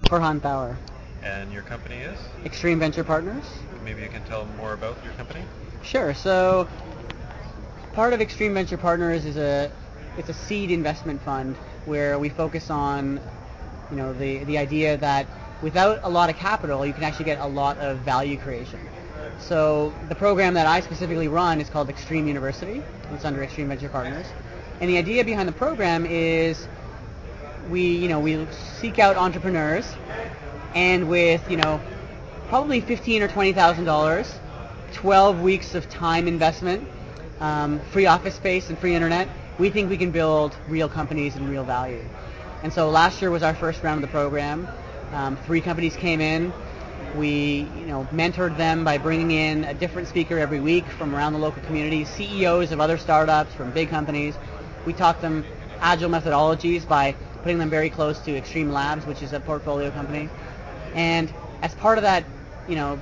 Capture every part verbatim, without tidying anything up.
Farhan Bauer. And your company is? Extreme Venture Partners. Maybe you can tell more about your company? Sure. So part of Extreme Venture Partners is a it's a seed investment fund where we focus on, you know, the the idea that without a lot of capital, you can actually get a lot of value creation. So the program that I specifically run is called Extreme University. It's under Extreme Venture Partners. And the idea behind the program is we, you know, we seek out entrepreneurs, and with, you know, probably fifteen or twenty thousand dollars, twelve weeks of time investment, um, free office space and free internet, we think we can build real companies and real value. And so last year was our first round of the program. Um, three companies came in. We, you know, mentored them by bringing in a different speaker every week from around the local community, C E Os of other startups from big companies. We taught them agile methodologies by putting them very close to Extreme Labs, which is a portfolio company. And as part of that, you know,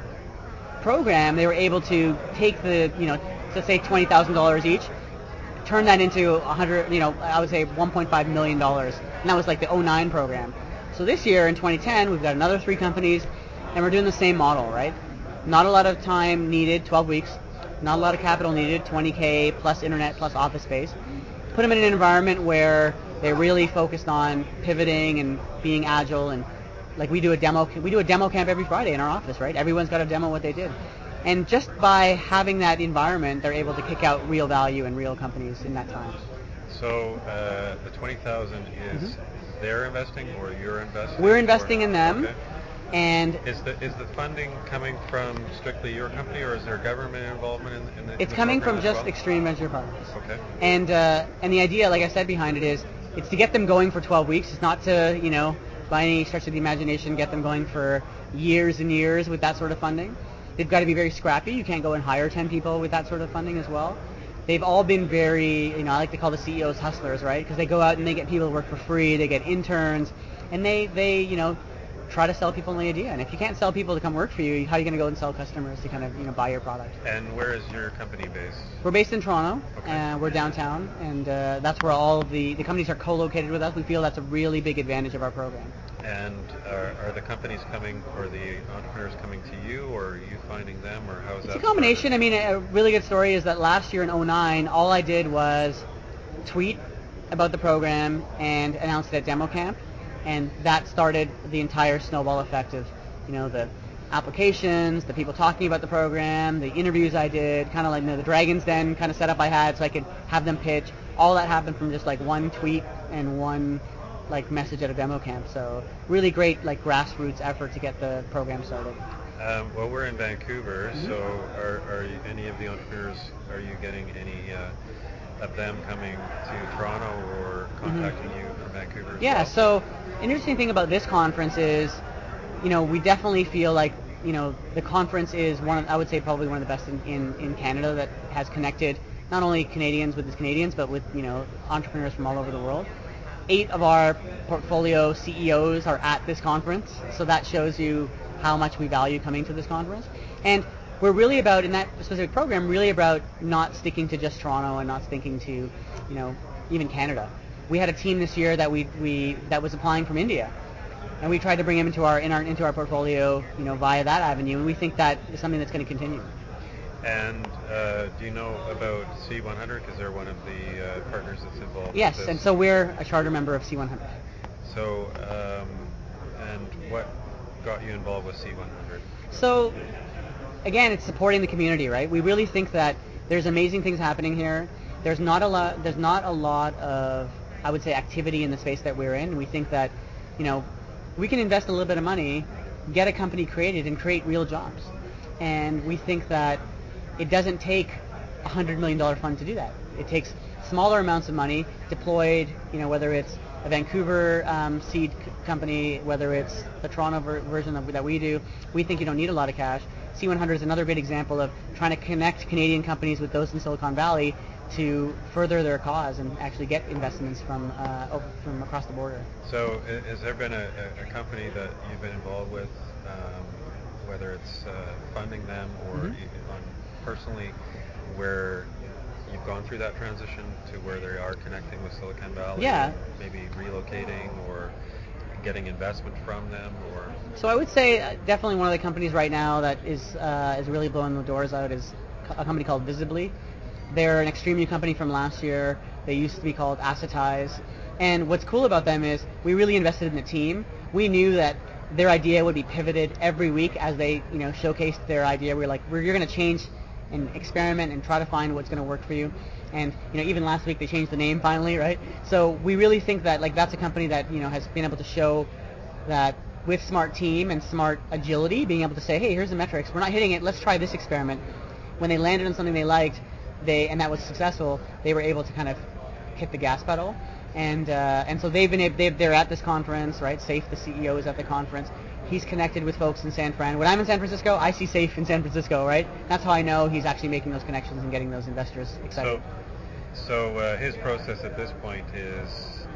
program, they were able to take the, you know, let's say twenty thousand dollars each, turn that into one hundred, you know, I would say one point five million dollars, and that was like the oh nine program. So this year in twenty ten, we've got another three companies, and we're doing the same model, right? Not a lot of time needed, twelve weeks. Not a lot of capital needed, twenty K plus internet plus office space. Put them in an environment where they're really focused on pivoting and being agile, and like we do a demo, we do a demo camp every Friday in our office, right? Everyone's got to demo what they did. And just by having that environment, they're able to kick out real value and real companies in that time. So uh, the twenty thousand is mm-hmm. they're investing or you're investing? We're investing or, in them. Okay. And is the is the funding coming from strictly your company, or is there government involvement in, in the? It's in the coming from just well? Extreme Venture Partners. Okay. And uh, and the idea, like I said, behind it is it's to get them going for twelve weeks. It's not to, you know, by any stretch of the imagination, get them going for years and years with that sort of funding. They've got to be very scrappy. You can't go and hire ten people with that sort of funding as well. They've all been very, you know, I like to call the C E Os hustlers, right? Because they go out and they get people to work for free. They get interns, and they they you know. try to sell people the idea. And if you can't sell people to come work for you, how are you going to go and sell customers to kind of, you know, buy your product? And where is your company based? We're based in Toronto. Okay. And we're downtown, and uh, that's where all of the, the companies are co-located with us. We feel that's a really big advantage of our program. And are, are the companies coming, or the entrepreneurs coming to you, or are you finding them, or how is it's that? It's a combination. Started? I mean, a really good story is that last year in oh nine, all I did was tweet about the program and announce it at Demo Camp. And that started the entire snowball effect of, you know, the applications, the people talking about the program, the interviews I did, kind of like, you know, the Dragon's Den kind of setup I had so I could have them pitch. All that happened from just like one tweet and one like message at a demo camp. So really great like grassroots effort to get the program started. Um, well, we're in Vancouver, mm-hmm. so are, are you, any of the entrepreneurs, are you getting any uh, of them coming to Toronto or contacting mm-hmm. you from Vancouver as yeah, well? Yeah, so an interesting thing about this conference is, you know, we definitely feel like, you know, the conference is one of, I would say probably one of the best in, in, in Canada that has connected not only Canadians with the Canadians, but with, you know, entrepreneurs from all over the world. Eight of our portfolio C E Os are at this conference, so that shows you how much we value coming to this conference. And we're really about, in that specific program, really about not sticking to just Toronto and not sticking to, you know, even Canada. We had a team this year that we we that was applying from India, and we tried to bring them into our in our into our portfolio, you know, via that avenue, and we think that is something that's going to continue. And uh, do you know about C one hundred? Because they're one of the uh, partners that's involved. Yes, with this. And so we're a charter member of C one hundred. So, um, and what got you involved with C one hundred? So, again, it's supporting the community, right? We really think that there's amazing things happening here. There's not a lot. There's not a lot of, I would say, activity in the space that we're in. We think that, you know, we can invest a little bit of money, get a company created, and create real jobs. And we think that it doesn't take a hundred million dollar fund to do that. It takes smaller amounts of money deployed, you know, whether it's a Vancouver um, seed c- company, whether it's the Toronto ver- version of, that we do. We think you don't need a lot of cash. C one hundred is another great example of trying to connect Canadian companies with those in Silicon Valley to further their cause and actually get investments from uh, over, from across the border. So, has there been a, a company that you've been involved with, um, whether it's uh, funding them or mm-hmm. on personally, where you've gone through that transition to where they are connecting with Silicon Valley, yeah. and maybe relocating or getting investment from them, or? So I would say uh, definitely one of the companies right now that is uh, is really blowing the doors out is a company called Visibly. They're an extreme new company from last year. They used to be called Assetize. And what's cool about them is we really invested in the team. We knew that their idea would be pivoted every week as they, you know, showcased their idea. We were like, we're, you're going to change and experiment and try to find what's going to work for you. And, you know, even last week they changed the name finally, right? So we really think that, like, that's a company that, you know, has been able to show that with smart team and smart agility, being able to say, hey, here's the metrics. We're not hitting it. Let's try this experiment. When they landed on something they liked, they and that was successful, they were able to kind of hit the gas pedal. And uh, and so they've been able, they've, they're at this conference, right? Safe, the C E O, is at the conference. He's connected with folks in San Fran. When I'm in San Francisco, I see Safe in San Francisco, right? That's how I know he's actually making those connections and getting those investors excited. So, so uh, his process at this point is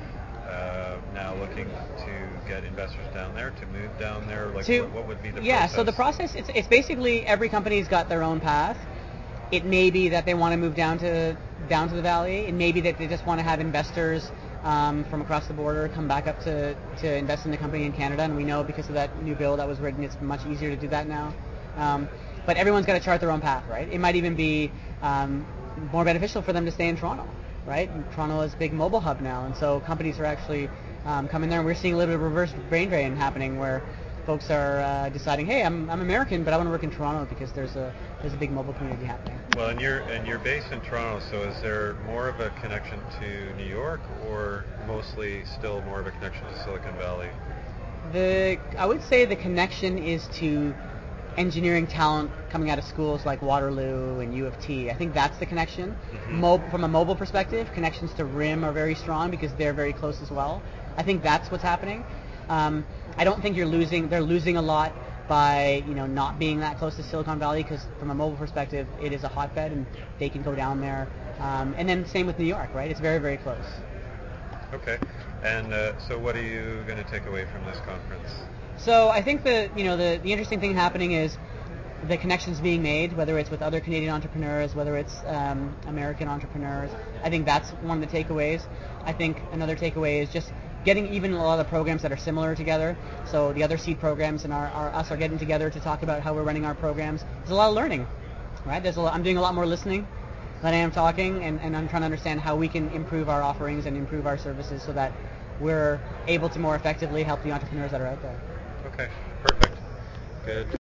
uh, now looking to get investors down there, to move down there. Like, to, what, what would be the yeah, process? so the process, it's, it's basically every company's got their own path. It may be that they want to move down to down to the valley. It may be that they just want to have investors um, from across the border come back up to, to invest in the company in Canada. And we know because of that new bill that was written, it's much easier to do that now. Um, but everyone's got to chart their own path, right? It might even be um, more beneficial for them to stay in Toronto, right? And Toronto is a big mobile hub now, and so companies are actually um, coming there. And we're seeing a little bit of reverse brain drain happening where folks are uh, deciding, hey, I'm I'm American, but I want to work in Toronto because there's a there's a big mobile community happening. Well, and you're and you're based in Toronto, so is there more of a connection to New York, or mostly still more of a connection to Silicon Valley? The I would say the connection is to engineering talent coming out of schools like Waterloo and U of T. I think that's the connection. Mm-hmm. Mo- from a mobile perspective, connections to R I M are very strong because they're very close as well. I think that's what's happening. Um, I don't think you're losing. They're losing a lot by you know not being that close to Silicon Valley because from a mobile perspective, it is a hotbed and they can go down there. Um, and then same with New York, right? It's very very close. Okay. And uh, so, what are you going to take away from this conference? So I think the you know the the interesting thing happening is the connections being made, whether it's with other Canadian entrepreneurs, whether it's um, American entrepreneurs. I think that's one of the takeaways. I think another takeaway is just getting even a lot of the programs that are similar together. So the other seed programs and our, our us are getting together to talk about how we're running our programs. There's a lot of learning, right? There's a lot, I'm doing a lot more listening than I am talking, and, and I'm trying to understand how we can improve our offerings and improve our services so that we're able to more effectively help the entrepreneurs that are out there. Okay, perfect. Good.